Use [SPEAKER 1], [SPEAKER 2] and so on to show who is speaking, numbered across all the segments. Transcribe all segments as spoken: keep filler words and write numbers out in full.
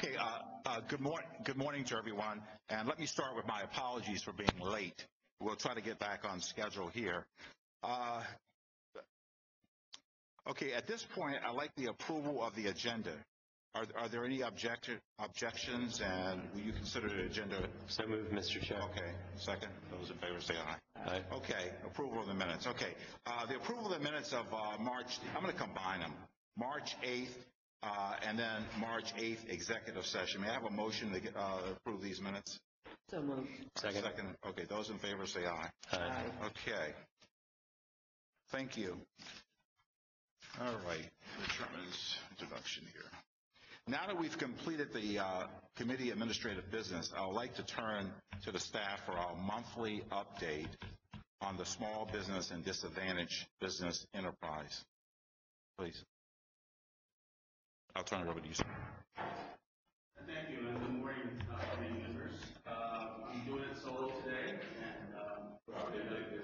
[SPEAKER 1] Okay, uh, uh, good morning, good morning to everyone, and let me start with my apologies for being late. We'll try to get back on schedule here. Uh, okay, at this point, I'd like the approval of the agenda. Are, are there any object, objections, and will you consider the agenda?
[SPEAKER 2] So moved, Mister Chair.
[SPEAKER 1] Okay, second. Those in favor say aye.
[SPEAKER 2] Aye.
[SPEAKER 1] Okay, approval of the minutes. Okay, uh, the approval of the minutes of uh, March, I'm going to combine them. March eighth, uh, and then March eighth executive session. May I have a motion to get, uh, approve these minutes?
[SPEAKER 3] So moved.
[SPEAKER 2] Second.
[SPEAKER 1] Second. Okay, those in favor say aye.
[SPEAKER 2] Aye.
[SPEAKER 1] Okay. Thank you. All right, the chairman's introduction here. Now that we've completed the uh, committee administrative business, I would like to turn to the staff for our monthly update on the small business and disadvantaged business enterprise. Please. I'll turn it over to you, sir.
[SPEAKER 4] Thank you, and good morning, uh, committee members. Uh, I'm doing it solo today, and um, unfortunately,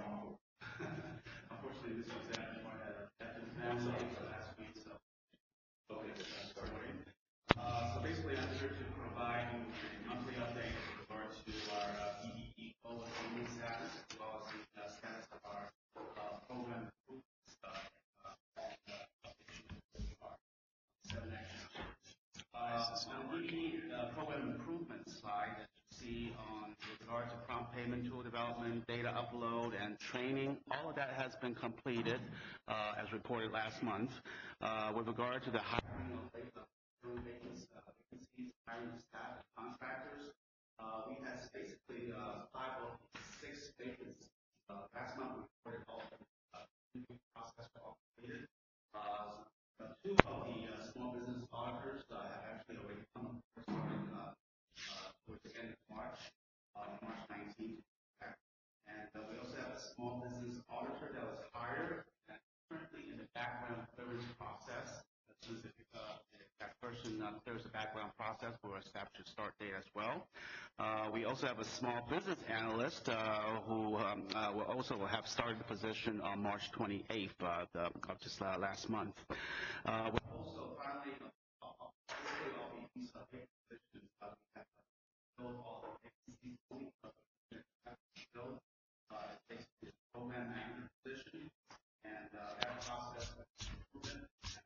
[SPEAKER 4] this was after I had a death in the family last week, so okay, that's starting. Uh, so basically, I'm here to provide you a monthly update with regard to our uh, E D E policy status, as well as the uh, status of our uh, program improvements. Uh, uh, seven actions. Uh, on the E D E uh, program improvement slide that you see on with regard to prompt payment tool development, data upload, and training, all of that has been completed uh, as reported last month. Uh, with regard to the hiring of vacancies, uh, vacancies, hiring of staff and contractors, uh, we had basically uh, five of six vacancies. Uh, last month we reported all the uh, interview process were all completed. Uh, so, uh, two of the uh, small business auditors uh, have actually already come starting uh, uh, towards the end of March, uh, March nineteenth. And uh, we also have a small business auditor that was hired and currently in the background clearance process. As soon as uh, that person uh, clears the background process, we'll establish a start date as well. Uh, we also have a small business analyst uh, who um, uh, will also have started the position on March twenty-eighth uh, the, of just uh, last month. Uh, we also finally, uh, all these uh, positions, uh, we have filled all the vacancies. Uh, basically, program manager position, and uh, that process was proven.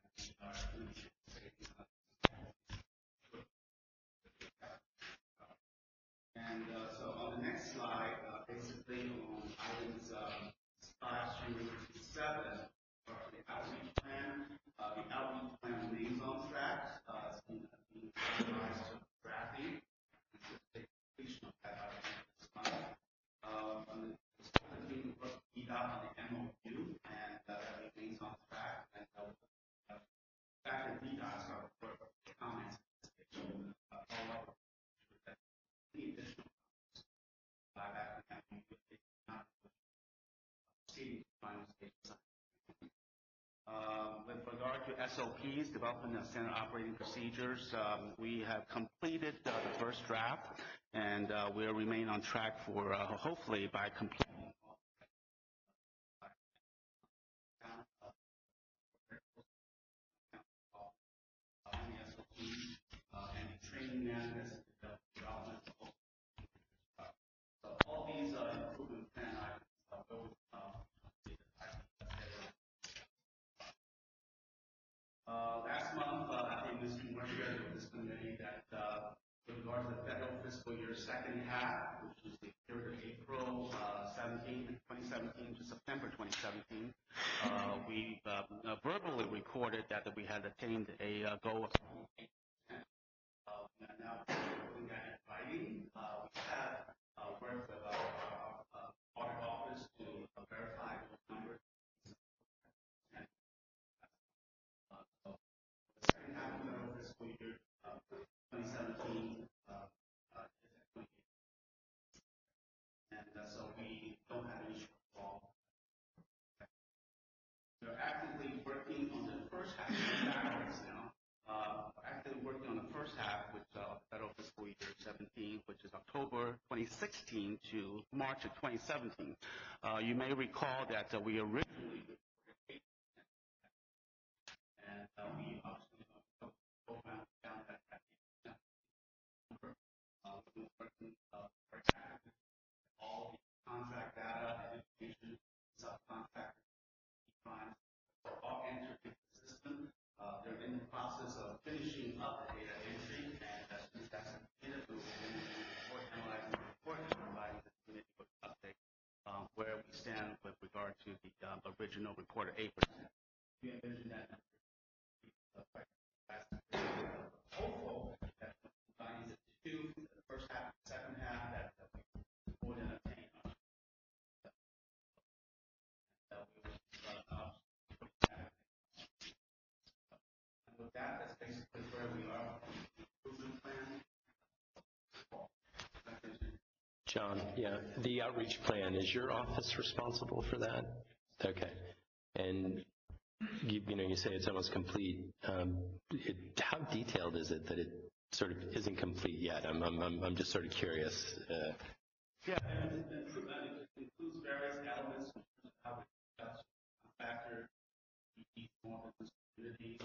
[SPEAKER 4] And uh, so on the next slide, uh, basically on items uh, five through seven, uh, the outreach plan. Uh, the outreach plan remains on track. Uh, it's been being finalized to drafting. The completion of that uh, this month. Um, continuing to work with E D O T on the M O U, and uh, that remains on track. And uh, uh, back at E D O T, so for comments, uh, follow up. Any additional uh, back at the M O U, not proceeding to final stage. Uh, with regard to S O Ps, development of standard operating procedures, um, we have completed uh, the first draft, and uh, we'll remain on track for uh, hopefully by completing any S O Ps uh, and training them as development. So all these uh, improvement plan items are those uh, Uh, last month, uh, I think Mister Murphy of this committee that uh, with regard to the federal fiscal year second half, which is the period of April uh, seventeenth, twenty seventeen to September twenty seventeen, uh, we uh, uh, verbally recorded that, that we had attained a uh, goal of eight percent. Uh, we are now putting that in writing. Uh, we have uh, worked with our, our uh, audit office to uh, verify those numbers. Second half of the fiscal year uh, twenty seventeen uh, uh, is at twenty-eight, and uh, so we don't have any shortfall. We're actively working on the first half of backwards now. Uh, actively working on the first half, which uh, federal fiscal year seventeen, which is October twenty sixteen to March of twenty seventeen. Uh, you may recall that uh, we originally reported eight percent, and uh, we obviously program down at eight percent. stand with regard to the um, original reported eight percent. We envision that number to be uh, hopeful that combining the two, the first half, and the second half, that that we more than obtain. our- that we will, uh, And with that, that's basically where we are on the improvement plan.
[SPEAKER 2] John, yeah, the outreach plan, is your office responsible for that? Okay. And you, you know, you say it's almost complete. Um, it, how detailed is it that it sort of isn't complete yet? I'm, I'm, I'm I'm just sort of curious. Uh,
[SPEAKER 4] Yeah, and it includes various elements of how it does factor each one of the communities.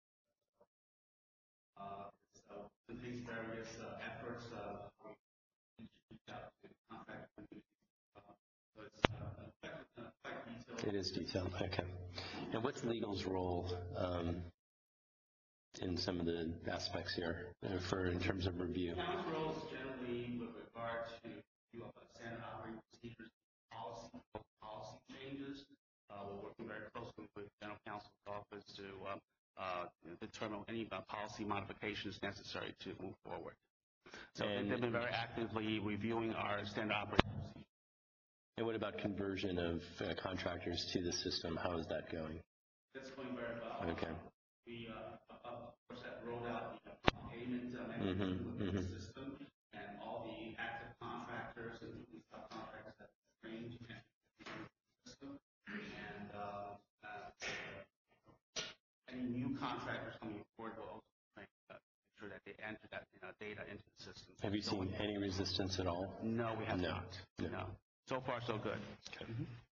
[SPEAKER 4] Uh, so it contains various uh, efforts of how we reach out to contact communities. Uh, so it's uh, quite, uh, quite detailed.
[SPEAKER 2] it is detailed. Okay. And what's legal's role um, in some of the aspects here uh, for in terms of review?
[SPEAKER 4] Town's role is generally with regard to review of standard operating procedures, policy, policy changes. Uh, we're working very closely with General Counsel's office to um, uh, determine any uh, policy modifications necessary to move forward. So
[SPEAKER 2] And-
[SPEAKER 4] they've been very actively reviewing our standard operating procedures.
[SPEAKER 2] And what about conversion of uh, contractors to the system? How is that going?
[SPEAKER 4] That's going very well.
[SPEAKER 2] Okay.
[SPEAKER 4] We, uh, of course, have rolled out the uh, payment uh, mechanism
[SPEAKER 2] Mhm,
[SPEAKER 4] within the
[SPEAKER 2] mhm.
[SPEAKER 4] system, and all the active contractors and the subcontractors have trained and the system. And uh, uh, any new contractors coming forward will also make uh, make sure that they enter that you know, data into the system.
[SPEAKER 2] Have you
[SPEAKER 4] So
[SPEAKER 2] seen any resistance at all?
[SPEAKER 4] No, we have
[SPEAKER 2] No.
[SPEAKER 4] not.
[SPEAKER 2] No.
[SPEAKER 4] No. So far, so good.
[SPEAKER 2] Okay.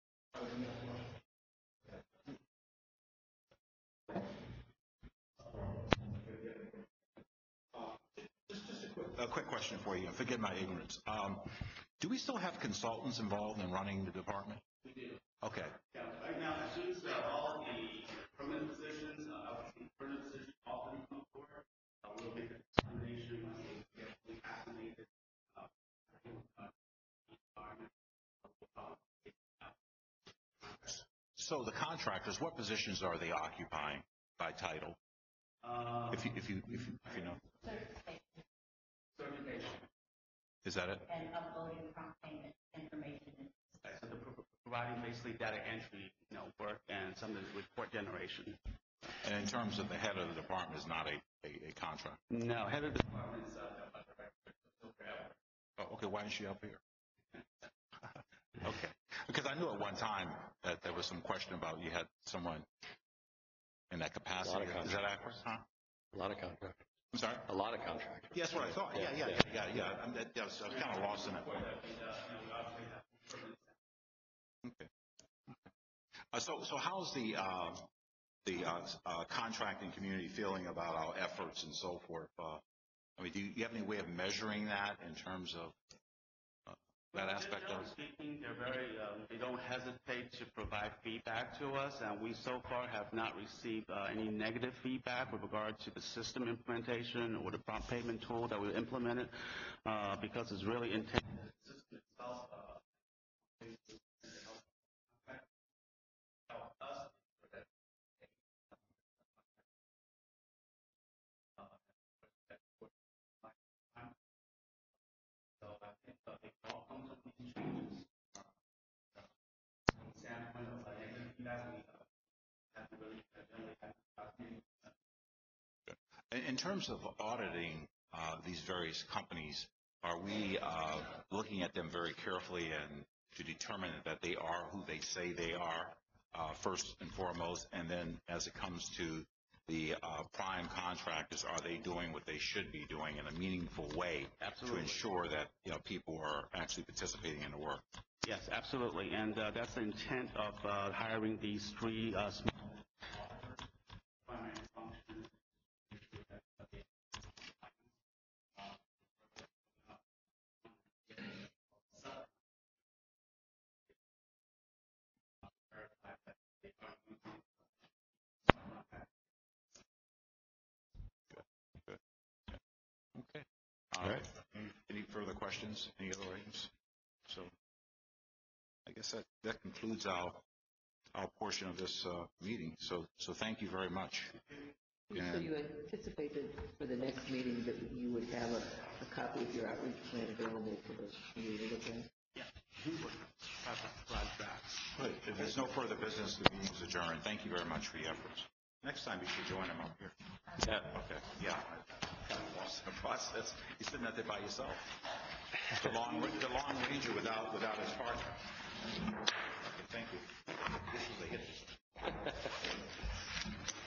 [SPEAKER 1] A quick question for you. Forgive my ignorance. Um, do we still have consultants involved in running the department?
[SPEAKER 4] We do.
[SPEAKER 1] Okay.
[SPEAKER 4] Yeah, right now, as soon as uh, all the permanent positions, uh, outstanding permanent positions, all of them come forward, uh, we'll make a determination when they get fully acclimated. uh, uh, environment. Uh,
[SPEAKER 1] So the contractors, what positions are they occupying by title?
[SPEAKER 4] uh,
[SPEAKER 1] If you, if you, if you, if you know,
[SPEAKER 4] Certification.
[SPEAKER 1] is that it?
[SPEAKER 3] And uploading prompt payment information.
[SPEAKER 4] So they're pro- providing basically data entry, you know, work and some of the report generation.
[SPEAKER 1] And in terms of the head of the department is not a, a, a contract?
[SPEAKER 4] No, head of the department is uh, the director, so forever.
[SPEAKER 1] Oh, okay, why is she up here? Okay, because I knew at one time that there was some question about you had someone in that capacity.
[SPEAKER 2] A lot of
[SPEAKER 1] Is that accurate? Huh?
[SPEAKER 2] A lot of contractors.
[SPEAKER 1] I'm sorry?
[SPEAKER 2] A lot of contractors.
[SPEAKER 1] Yeah, that's what I thought. Yeah, yeah, yeah, yeah, yeah. I'm, that, yeah, I was, I was kind of lost in it. Okay. Uh, so, so how's the, uh, the, uh, uh, contracting community feeling about our efforts and so forth? Uh, I mean, do you, you have any way of measuring that in terms of uh, that aspect of
[SPEAKER 4] Generally
[SPEAKER 1] it?
[SPEAKER 4] speaking, they're very, um, they don't hesitate to provide feedback to us, and we so far have not received uh, any negative feedback with regard to the system implementation or the prompt payment tool that we implemented, uh, because it's really intended. The system itself, uh, help us for that. So I think uh, they all come to these changes. From the standpoint of uh, negative feedback, we uh, haven't really uh, generally had uh,
[SPEAKER 1] In, in terms of auditing uh, these various companies, are we uh, looking at them very carefully and to determine that they are who they say they are, uh, first and foremost, and then as it comes to the uh, prime contractors, are they doing what they should be doing in a meaningful way
[SPEAKER 4] Absolutely.
[SPEAKER 1] to ensure that, you know, people are actually participating in the work?
[SPEAKER 4] Yes, absolutely, and uh, that's the intent of uh, hiring these three uh, small primary functions.
[SPEAKER 1] Okay.
[SPEAKER 2] All right.
[SPEAKER 1] Any, any further questions? Any other items? So I guess that, that concludes our, our portion of this uh, meeting. So, so thank you very much.
[SPEAKER 5] So
[SPEAKER 1] And-
[SPEAKER 5] you anticipated for the next meeting that you would have a, a copy of your outreach plan available for the community to look at?
[SPEAKER 4] Yeah. Provide that.
[SPEAKER 1] Good. If there's no further business, the meeting is adjourned. Thank you very much for your efforts. Next time you should join him up here.
[SPEAKER 2] Yeah.
[SPEAKER 1] Okay, yeah. I kind of lost in the process. You're sitting out there by yourself. The long, the long ranger without, without his partner. Okay, thank you. This was a hit.